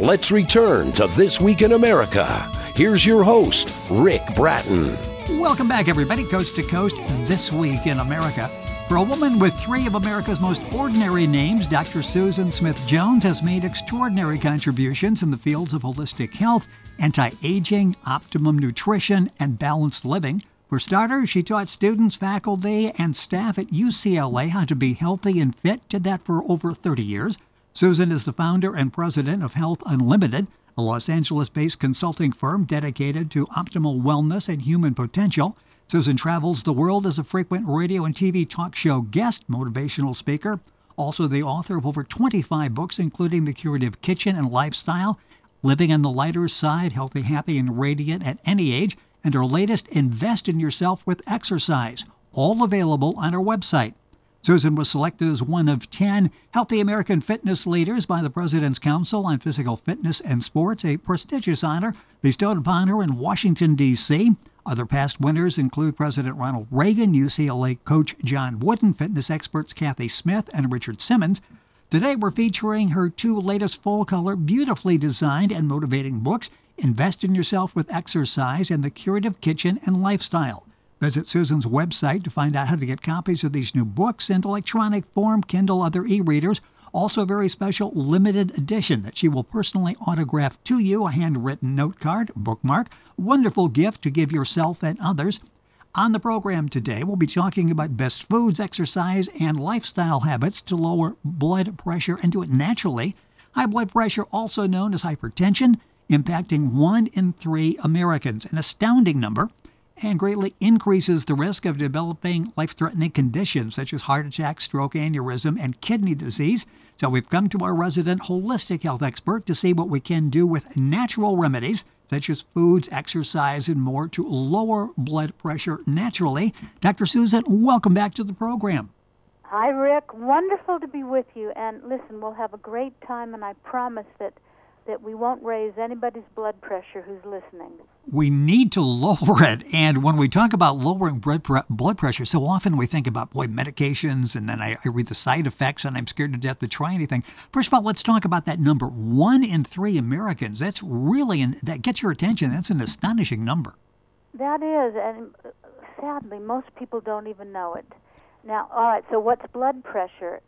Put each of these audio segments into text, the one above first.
Let's return to This Week in America. Here's your host, Rick Bratton. Welcome back, everybody, coast to coast, This Week in America. For a woman with three of America's most ordinary names, Dr. Susan Smith Jones has made extraordinary contributions in the fields of holistic health, anti-aging, optimum nutrition, and balanced living. For starters, she taught students, faculty, and staff at UCLA how to be healthy and fit, did that for over 30 years. Susan is the founder and president of Health Unlimited, a Los Angeles-based consulting firm dedicated to optimal wellness and human potential. Susan travels the world as a frequent radio and TV talk show guest, motivational speaker, also the author of over 25 books, including The Curative Kitchen and Lifestyle, Living on the Lighter Side, Healthy, Happy, and Radiant at Any Age, and her latest, Invest in Yourself with Exercise, all available on her website. Susan was selected as one of 10 Healthy American Fitness Leaders by the President's Council on Physical Fitness and Sports, a prestigious honor bestowed upon her in Washington, D.C. Other past winners include President Ronald Reagan, UCLA coach John Wooden, fitness experts Kathy Smith and Richard Simmons. Today we're featuring her two latest full-color, beautifully designed and motivating books, Invest in Yourself with Exercise and The Curative Kitchen and Lifestyle. Visit Susan's website to find out how to get copies of these new books in electronic form, Kindle, other e-readers. Also a very special limited edition that she will personally autograph to you, a handwritten note card, bookmark, wonderful gift to give yourself and others. On the program today, we'll be talking about best foods, exercise, and lifestyle habits to lower blood pressure and do it naturally. High blood pressure, also known as hypertension, impacting 1 in 3 Americans, an astounding number, and greatly increases the risk of developing life-threatening conditions such as heart attack, stroke, aneurysm, and kidney disease. So we've come to our resident holistic health expert to see what we can do with natural remedies such as foods, exercise, and more to lower blood pressure naturally. Dr. Susan, welcome back to the program. Hi, Rick. Wonderful to be with you. And listen, we'll have a great time, and I promise that we won't raise anybody's blood pressure who's listening. We need to lower it. And when we talk about lowering blood pressure, so often we think about, medications, and then I read the side effects, and I'm scared to death to try anything. First of all, let's talk about that number. 1 in 3 Americans. That's really, that gets your attention. That's an astonishing number. That is, and sadly, most people don't even know it. Now, all right, so what's blood pressure?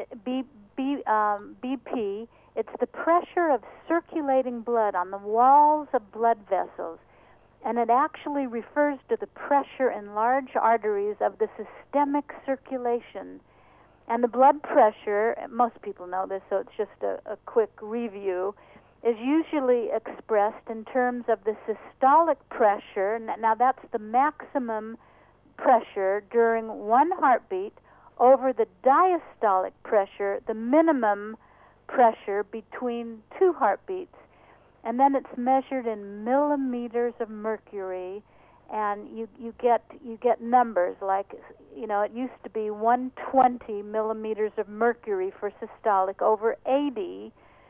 BP, it's the pressure of circulating blood on the walls of blood vessels, and it actually refers to the pressure in large arteries of the systemic circulation. And the blood pressure, most people know this, so it's just a quick review, is usually expressed in terms of the systolic pressure. Now that's the maximum pressure during one heartbeat over the diastolic pressure, the minimum pressure between two heartbeats. And then it's measured in millimeters of mercury, and you get numbers like, it used to be 120 millimeters of mercury for systolic, over 80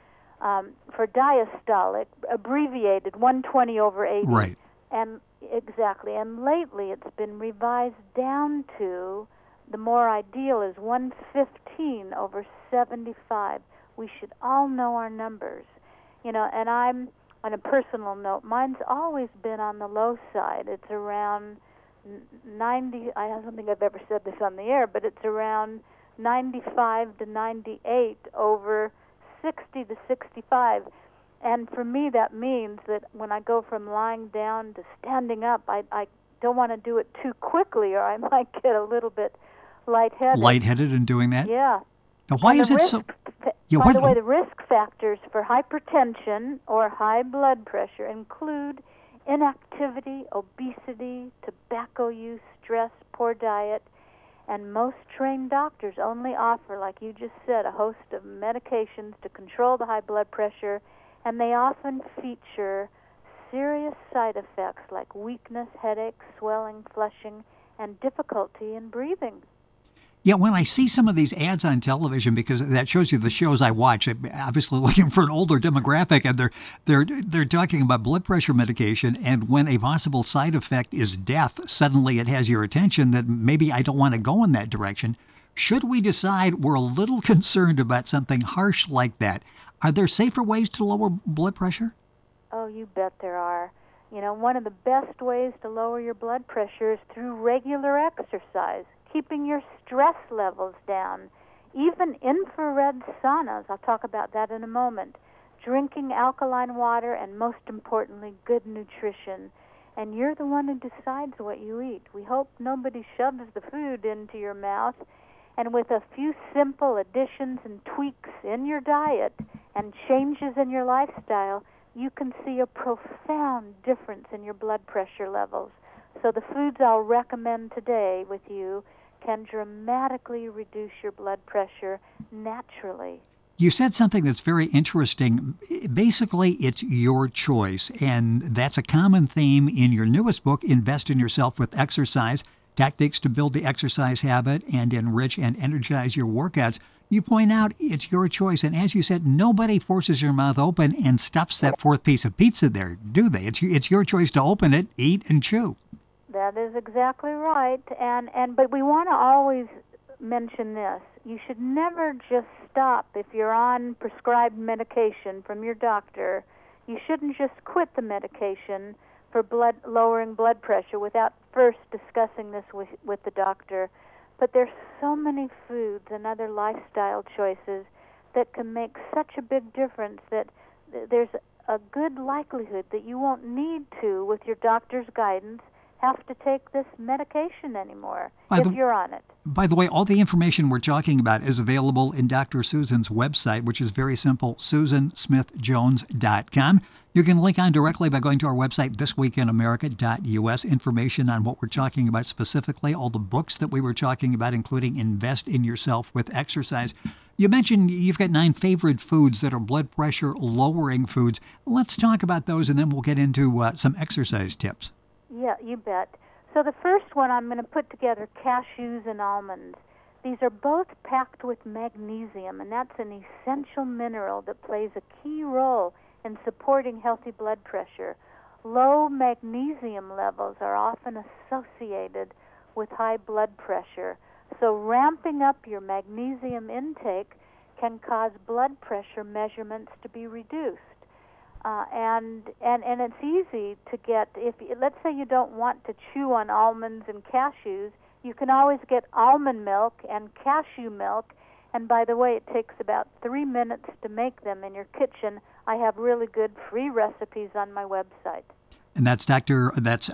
for diastolic, abbreviated 120 over 80. Right. And exactly. And lately it's been revised down to, the more ideal is 115 over 75. We should all know our numbers. And I'm, on a personal note, mine's always been on the low side. It's around 90, I don't think I've ever said this on the air, but it's around 95 to 98 over 60 to 65. And for me, that means that when I go from lying down to standing up, I don't want to do it too quickly, or I might get a little bit lightheaded. Lightheaded in doing that? Yeah. Now, why is it so? By the way, the risk factors for hypertension or high blood pressure include inactivity, obesity, tobacco use, stress, poor diet, and most trained doctors only offer, like you just said, a host of medications to control the high blood pressure, and they often feature serious side effects like weakness, headaches, swelling, flushing, and difficulty in breathing. Yeah, when I see some of these ads on television, because that shows you the shows I watch, I'm obviously looking for an older demographic, and they're talking about blood pressure medication, and when a possible side effect is death, suddenly it has your attention that maybe I don't want to go in that direction. Should we decide we're a little concerned about something harsh like that, Are there safer ways to lower blood pressure? Oh, you bet there are. You know, one of the best ways to lower your blood pressure is through regular exercise, keeping your stress levels down, even infrared saunas. I'll talk about that in a moment. Drinking alkaline water, and most importantly, good nutrition. And you're the one who decides what you eat. We hope nobody shoves the food into your mouth. And with a few simple additions and tweaks in your diet and changes in your lifestyle, you can see a profound difference in your blood pressure levels. So the foods I'll recommend today with you can dramatically reduce your blood pressure naturally. You said something that's very interesting. Basically, it's your choice, and that's a common theme in your newest book, Invest in Yourself with Exercise, Tactics to Build the Exercise Habit and Enrich and Energize Your Workouts. You point out it's your choice, and as you said, nobody forces your mouth open and stuffs that fourth piece of pizza there, do they? It's your choice to open it, eat, and chew. That is exactly right, but we want to always mention this. You should never just stop if you're on prescribed medication from your doctor. You shouldn't just quit the medication for lowering blood pressure without first discussing this with the doctor. But there's so many foods and other lifestyle choices that can make such a big difference that there's a good likelihood that you won't need to, with your doctor's guidance, have to take this medication anymore if you're on it. By the way, all the information we're talking about is available in Dr. Susan's website, which is very simple, SusanSmithJones.com. You can link on directly by going to our website, thisweekinamerica.us. Information on what we're talking about specifically, all the books that we were talking about, including Invest in Yourself with Exercise. You mentioned you've got 9 favorite foods that are blood pressure lowering foods. Let's talk about those, and then we'll get into some exercise tips. Yeah, you bet. So the first one, I'm going to put together cashews and almonds. These are both packed with magnesium, and that's an essential mineral that plays a key role in supporting healthy blood pressure. Low magnesium levels are often associated with high blood pressure. So ramping up your magnesium intake can cause blood pressure measurements to be reduced. And it's easy to get, let's say you don't want to chew on almonds and cashews, you can always get almond milk and cashew milk. And by the way, it takes about 3 minutes to make them in your kitchen. I have really good free recipes on my website. And that's Dr.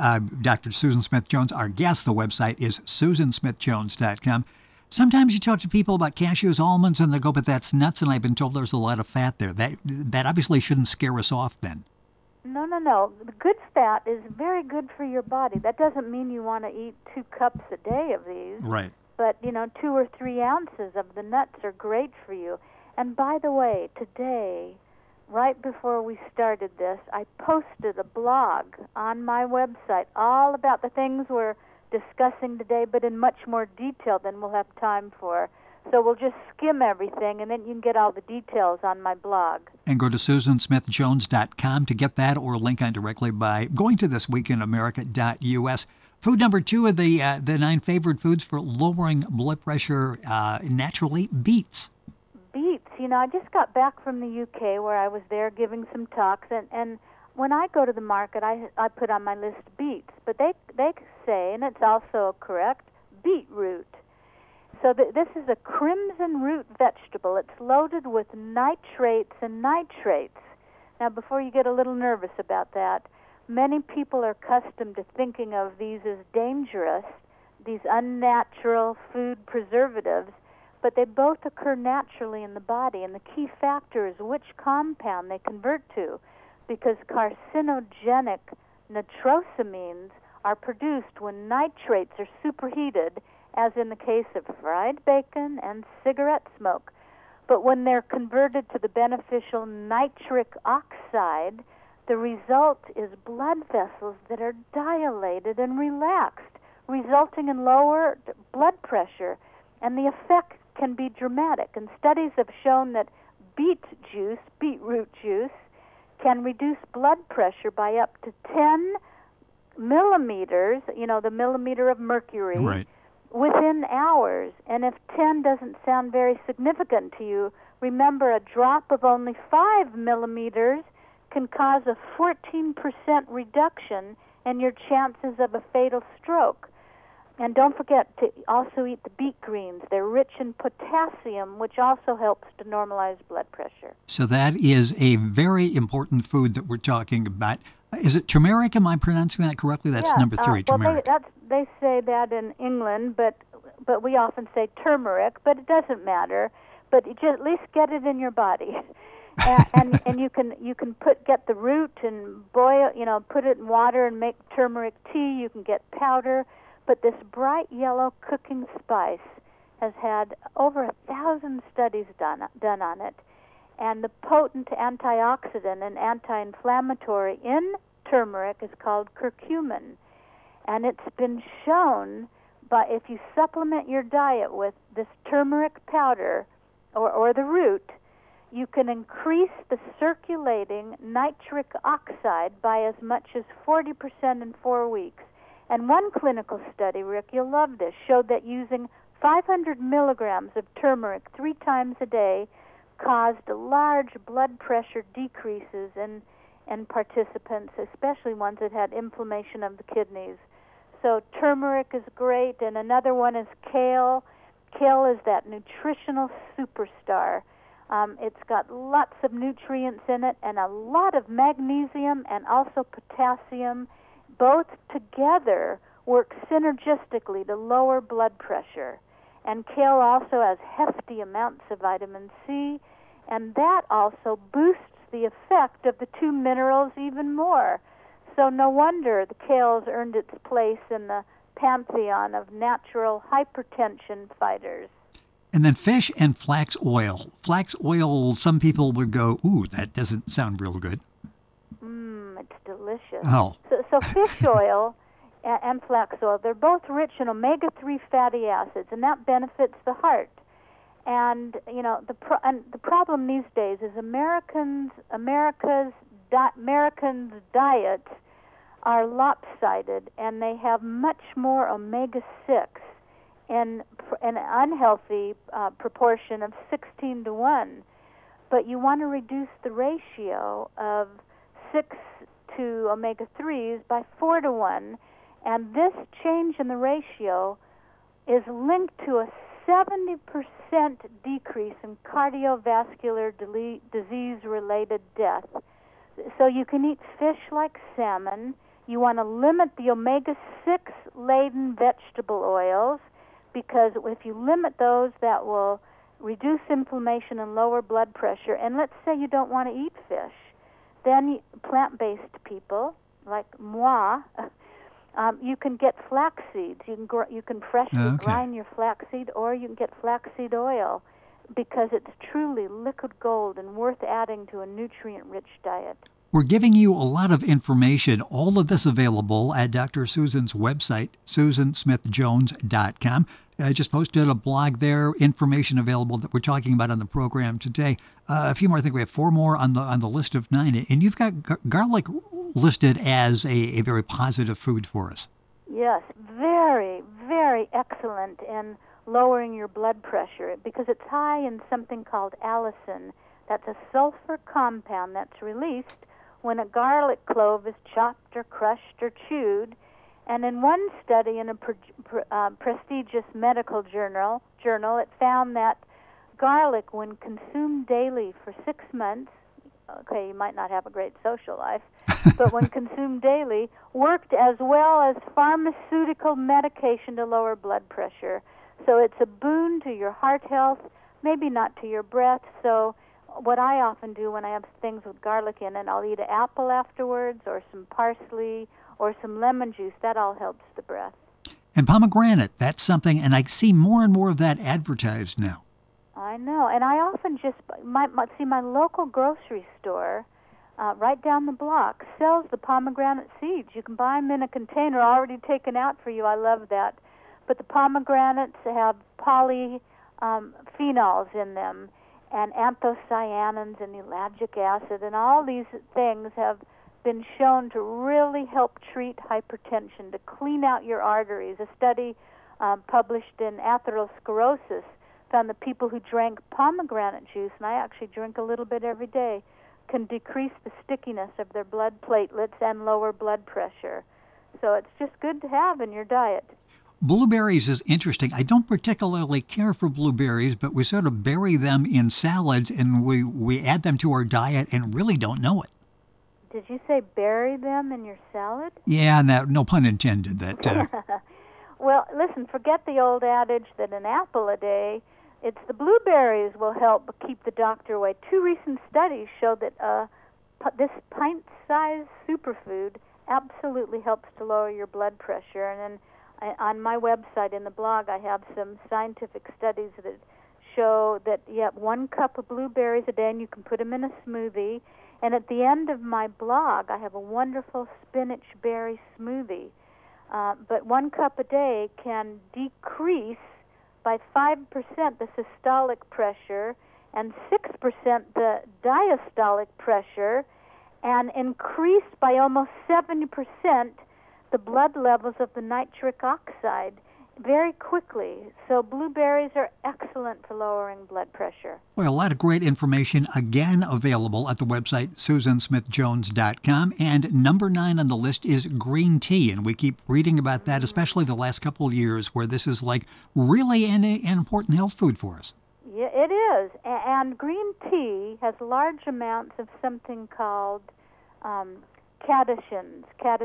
Susan Smith Jones. Our guest, the website is SusanSmithJones.com. Sometimes you talk to people about cashews, almonds, and they go, but that's nuts, and I've been told there's a lot of fat there. That obviously shouldn't scare us off then. No. The good fat is very good for your body. That doesn't mean you want to eat 2 cups a day of these. Right. But, 2 or 3 ounces of the nuts are great for you. And by the way, today, right before we started this, I posted a blog on my website all about the things we're discussing today, but in much more detail than we'll have time for. So we'll just skim everything, and then you can get all the details on my blog. And go to SusanSmithJones.com to get that, or link on directly by going to thisweekinamerica.us. Food number 2 of the 9 favorite foods for lowering blood pressure naturally, beets. Beets. I just got back from the UK where I was there giving some talks, and when I go to the market, I put on my list beets, but they say, and it's also correct, beetroot. So this is a crimson root vegetable. It's loaded with nitrates and nitrates. Now, before you get a little nervous about that, many people are accustomed to thinking of these as dangerous, these unnatural food preservatives, but they both occur naturally in the body, and the key factor is which compound they convert to, because carcinogenic nitrosamines are produced when nitrates are superheated, as in the case of fried bacon and cigarette smoke. But when they're converted to the beneficial nitric oxide, the result is blood vessels that are dilated and relaxed, resulting in lower blood pressure. And the effect can be dramatic. And studies have shown that beetroot juice, can reduce blood pressure by up to 10 millimeters, the millimeter of mercury, right, within hours. And if 10 doesn't sound very significant to you, Remember, a drop of only 5 millimeters can cause a 14% reduction in your chances of a fatal stroke. And don't forget to also eat the beet greens. They're rich in potassium, which also helps to normalize blood pressure. So that is a very important food that we're talking about. Is it turmeric? Am I pronouncing that correctly? That's number 3, turmeric. Well, they say that in England, but we often say turmeric, but it doesn't matter. But you just at least get it in your body. and you can get the root and boil, put it in water and make turmeric tea. You can get powder. But this bright yellow cooking spice has had over 1,000 studies done on it. And the potent antioxidant and anti-inflammatory in turmeric is called curcumin. And it's been shown, if you supplement your diet with this turmeric powder or the root, you can increase the circulating nitric oxide by as much as 40% in 4 weeks. And one clinical study, Rick, you'll love this, showed that using 500 milligrams of turmeric 3 times a day caused large blood pressure decreases in participants, especially ones that had inflammation of the kidneys. So turmeric is great, and another one is kale. Kale is that nutritional superstar. It's got lots of nutrients in it and a lot of magnesium and also potassium. Both together work synergistically to lower blood pressure. And kale also has hefty amounts of vitamin C, and that also boosts the effect of the 2 minerals even more. So no wonder the kale's earned its place in the pantheon of natural hypertension fighters. And then fish and flax oil. Flax oil, some people would go, ooh, that doesn't sound real good. It's delicious. Oh. So fish oil and flax oil, they're both rich in omega-3 fatty acids, and that benefits the heart. And, the problem these days is Americans' diets are lopsided, and they have much more omega-6 in an unhealthy proportion of 16 to 1. But you want to reduce the ratio of 6 to omega-3s by 4 to 1, and this change in the ratio is linked to a 70% decrease in cardiovascular disease-related death. So you can eat fish like salmon. You want to limit the omega-6-laden vegetable oils, because if you limit those, that will reduce inflammation and lower blood pressure. And let's say you don't want to eat fish. Then plant-based people, like moi, you can get flax seeds. You can freshly grind your flaxseed, or you can get flaxseed oil, because it's truly liquid gold and worth adding to a nutrient-rich diet. We're giving you a lot of information, all of this available at Dr. Susan's website, susansmithjones.com. I just posted a blog there, information available that we're talking about on the program today. A few more, I think we have 4 more on the list of 9. And you've got garlic listed as a very positive food for us. Yes, very, very excellent in lowering your blood pressure, because it's high in something called allicin. That's a sulfur compound that's released when a garlic clove is chopped or crushed or chewed. And in one study in a prestigious medical journal, it found that garlic, when consumed daily for 6 months, okay, you might not have a great social life, but when consumed daily, worked as well as pharmaceutical medication to lower blood pressure. So it's a boon to your heart health, maybe not to your breath. So what I often do when I have things with garlic in it, I'll eat an apple afterwards, or some parsley, or some lemon juice. That all helps the breath. And pomegranate, that's something, and I see more and more of that advertised now. I know, and I often just see my local grocery store right down the block sells the pomegranate seeds. You can buy them in a container already taken out for you. I love that. But the pomegranates have polyphenols in them, and anthocyanins and ellagic acid, and all these things have been shown to really help treat hypertension, to clean out your arteries. A study published in Atherosclerosis found that people who drank pomegranate juice, and I actually drink a little bit every day, can decrease the stickiness of their blood platelets and lower blood pressure. So it's just good to have in your diet. Blueberries is interesting. I don't particularly care for blueberries, but we sort of bury them in salads and we add them to our diet and really don't know it. Did you say bury them in your salad? Yeah, no pun intended. Well, listen, forget the old adage that an apple a day, it's the blueberries will help keep the doctor away. 2 recent studies show that this pint-sized superfood absolutely helps to lower your blood pressure. And then on my website in the blog, I have some scientific studies that show that, 1 cup of blueberries a day, and you can put them in a smoothie. And at the end of my blog, I have a wonderful spinach berry smoothie. But 1 cup a day can decrease by 5% the systolic pressure and 6% the diastolic pressure, and increase by almost 70% the blood levels of the nitric oxide very quickly. So blueberries are excellent for lowering blood pressure. Well, a lot of great information, again, available at the website SusanSmithJones.com. And number 9 on the list is green tea. And we keep reading about that, especially the last couple of years, where this is like really an important health food for us. Yeah, it is. And green tea has large amounts of something called catechins.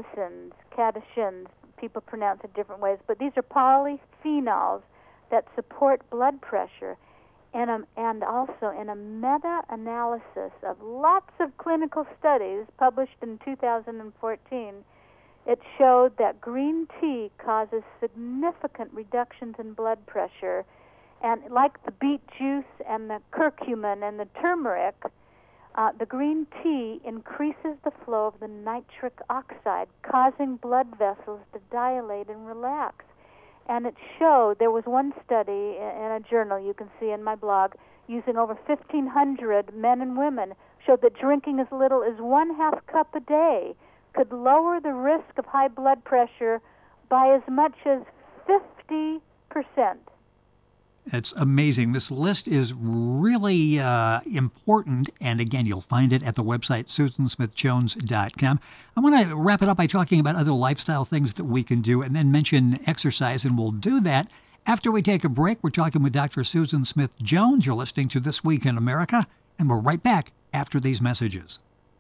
People pronounce it different ways, but these are polyphenols that support blood pressure. And also in a meta-analysis of lots of clinical studies published in 2014, it showed that green tea causes significant reductions in blood pressure. And like the beet juice and the curcumin and the turmeric, the green tea increases the flow of the nitric oxide, causing blood vessels to dilate and relax. And it showed, there was one study in a journal you can see in my blog, using over 1,500 men and women, showed that drinking as little as 1/2 cup a day could lower the risk of high blood pressure by as much as 50%. It's amazing. This list is really important, and again, you'll find it at the website SusanSmithJones.com. I want to wrap it up by talking about other lifestyle things that we can do and then mention exercise, and we'll do that after we take a break. We're talking with Dr. Susan Smith Jones. You're listening to This Week in America, and we're right back after these messages.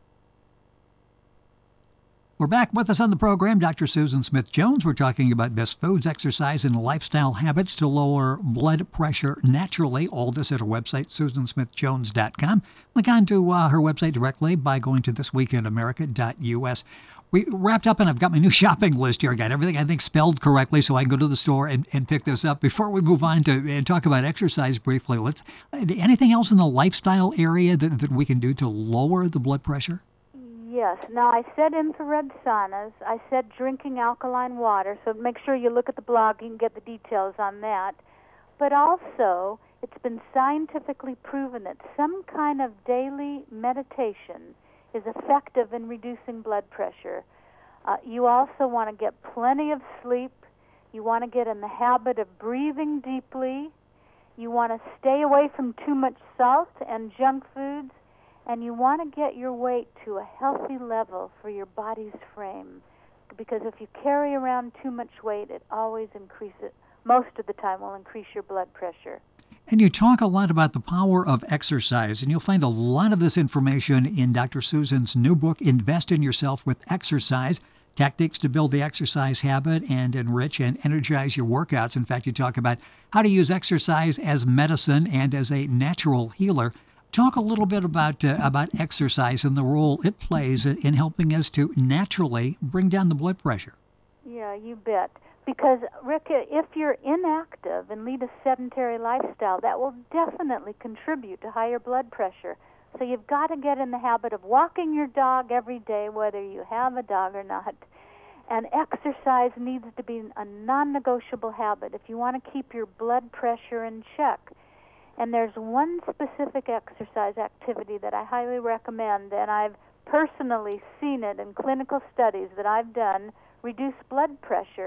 We're back with us on the program, Dr. Susan Smith Jones. We're talking about best foods, exercise, and lifestyle habits to lower blood pressure naturally. All this at her website, SusanSmithJones.com. Look on to her website directly by going to thisweekinamerica.us. We wrapped up, and I've got my new shopping list here. I got everything, I think, spelled correctly, so I can go to the store and pick this up. Before we move on and talk about exercise briefly, anything else in the lifestyle area that we can do to lower the blood pressure? Yes. Now, I said infrared saunas. I said drinking alkaline water, so make sure you look at the blog. You can get the details on that. But also, it's been scientifically proven that some kind of daily meditation is effective in reducing blood pressure. You also want to get plenty of sleep. You want to get in the habit of breathing deeply. You want to stay away from too much salt and junk foods. And you want to get your weight to a healthy level for your body's frame. Because if you carry around too much weight, it always increases, most of the time will increase your blood pressure. And you talk a lot about the power of exercise, and you'll find a lot of this information in Dr. Susan's new book, Invest in Yourself with Exercise, Tactics to Build the Exercise Habit and Enrich and Energize Your Workouts. In fact, you talk about how to use exercise as medicine and as a natural healer. Talk a little bit about exercise and the role it plays in helping us to naturally bring down the blood pressure. Yeah, you bet. Because, Rick, if you're inactive and lead a sedentary lifestyle, that will definitely contribute to higher blood pressure. So you've got to get in the habit of walking your dog every day, whether you have a dog or not. And exercise needs to be a non-negotiable habit if you want to keep your blood pressure in check. And there's one specific exercise activity that I highly recommend, and I've personally seen it in clinical studies that I've done reduce blood pressure,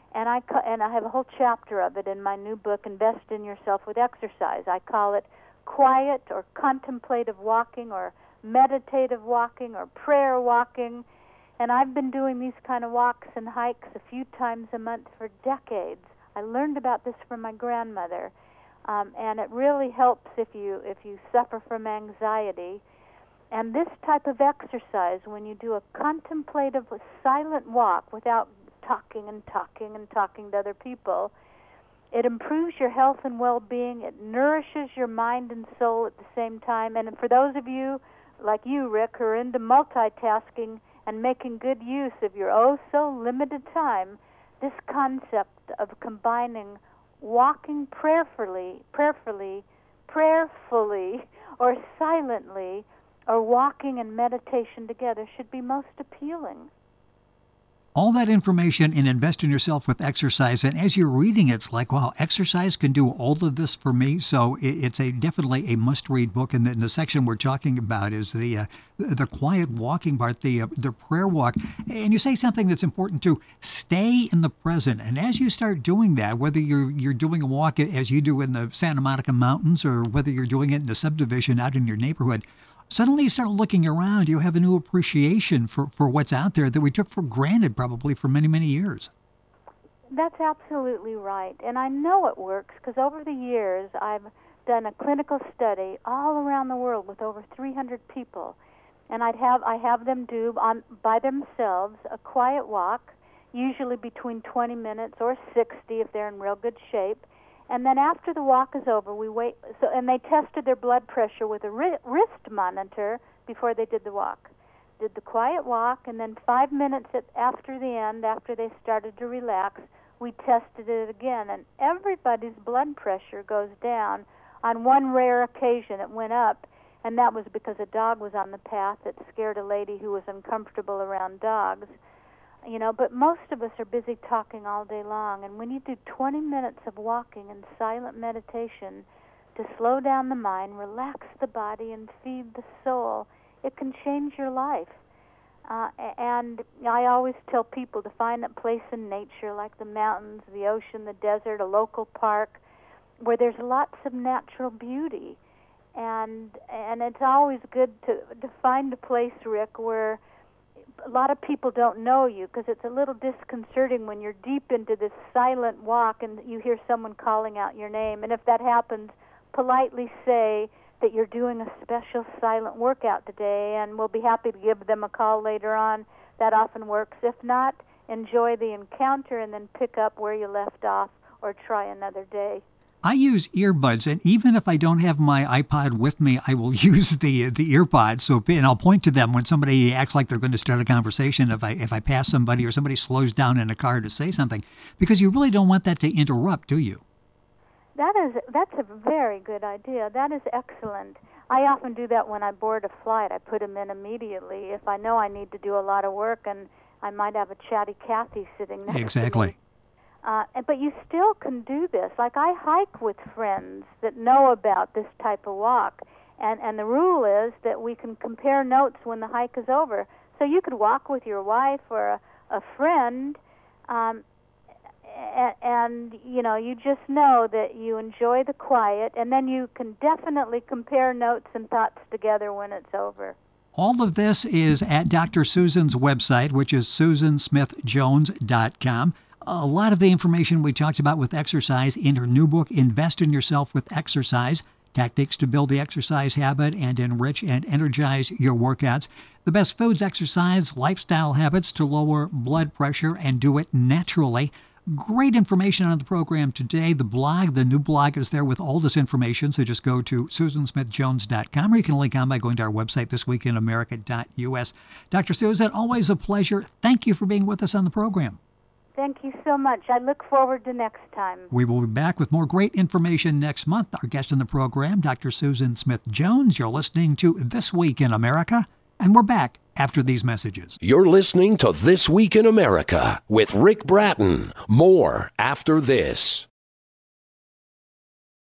And I have a whole chapter of it in my new book, Invest in Yourself with Exercise. I call it quiet or contemplative walking or meditative walking or prayer walking. And I've been doing these kind of walks and hikes a few times a month for decades. I learned about this from my grandmother. And it really helps if you suffer from anxiety. And this type of exercise, when you do a contemplative, silent walk without talking to other people, it improves your health and well-being. It nourishes your mind and soul at the same time. And for those of you, like you, Rick, who are into multitasking and making good use of your oh-so-limited time, this concept of combining walking prayerfully, or silently, or walking and meditation together should be most appealing. All that information in Invest in Yourself with Exercise, and as you're reading it, it's like, wow, exercise can do all of this for me. So it's definitely a must-read book. And the section we're talking about is the quiet walking part, the prayer walk. And you say something that's important too: stay in the present. And as you start doing that, whether you're doing a walk as you do in the Santa Monica Mountains, or whether you're doing it in the subdivision out in your neighborhood, suddenly you start looking around. You have a new appreciation for what's out there that we took for granted probably for many, many years. That's absolutely right. And I know it works because over the years I've done a clinical study all around the world with over 300 people. And I have them do by themselves a quiet walk, usually between 20 minutes or 60 if they're in real good shape. And then after the walk is over, we wait. And they tested their blood pressure with a wrist monitor before they did the walk. Did the quiet walk, and then 5 minutes after the end, after they started to relax, we tested it again. And everybody's blood pressure goes down. On one rare occasion, it went up, and that was because a dog was on the path that scared a lady who was uncomfortable around dogs. But most of us are busy talking all day long, and when you do 20 minutes of walking and silent meditation to slow down the mind, relax the body, and feed the soul, it can change your life. And I always tell people to find a place in nature like the mountains, the ocean, the desert, a local park, where there's lots of natural beauty. And it's always good to find a place, Rick, where a lot of people don't know you, because it's a little disconcerting when you're deep into this silent walk and you hear someone calling out your name. And if that happens, politely say that you're doing a special silent workout today, and we'll be happy to give them a call later on. That often works. If not, enjoy the encounter and then pick up where you left off or try another day. I use earbuds, and even if I don't have my iPod with me, I will use the earpods. And I'll point to them when somebody acts like they're going to start a conversation. If I pass somebody or somebody slows down in a car to say something, because you really don't want that to interrupt, do you? That's a very good idea. That is excellent. I often do that when I board a flight. I put them in immediately if I know I need to do a lot of work, and I might have a chatty Kathy sitting next to me. But you still can do this. Like I hike with friends that know about this type of walk, and the rule is that we can compare notes when the hike is over. So you could walk with your wife or a friend, and you just know that you enjoy the quiet, and then you can definitely compare notes and thoughts together when it's over. All of this is at Dr. Susan's website, which is susansmithjones.com. A lot of the information we talked about with exercise in her new book, Invest in Yourself with Exercise, Tactics to Build the Exercise Habit and Enrich and Energize Your Workouts. The best foods, exercise, lifestyle habits to lower blood pressure and do it naturally. Great information on the program today. The new blog is there with all this information, so just go to susansmithjones.com, or you can link on by going to our website, thisweekinamerica.us. Dr. Susan, always a pleasure. Thank you for being with us on the program. Thank you so much. I look forward to next time. We will be back with more great information next month. Our guest on the program, Dr. Susan Smith-Jones. You're listening to This Week in America, and we're back after these messages. You're listening to This Week in America with Rick Bratton. More after this.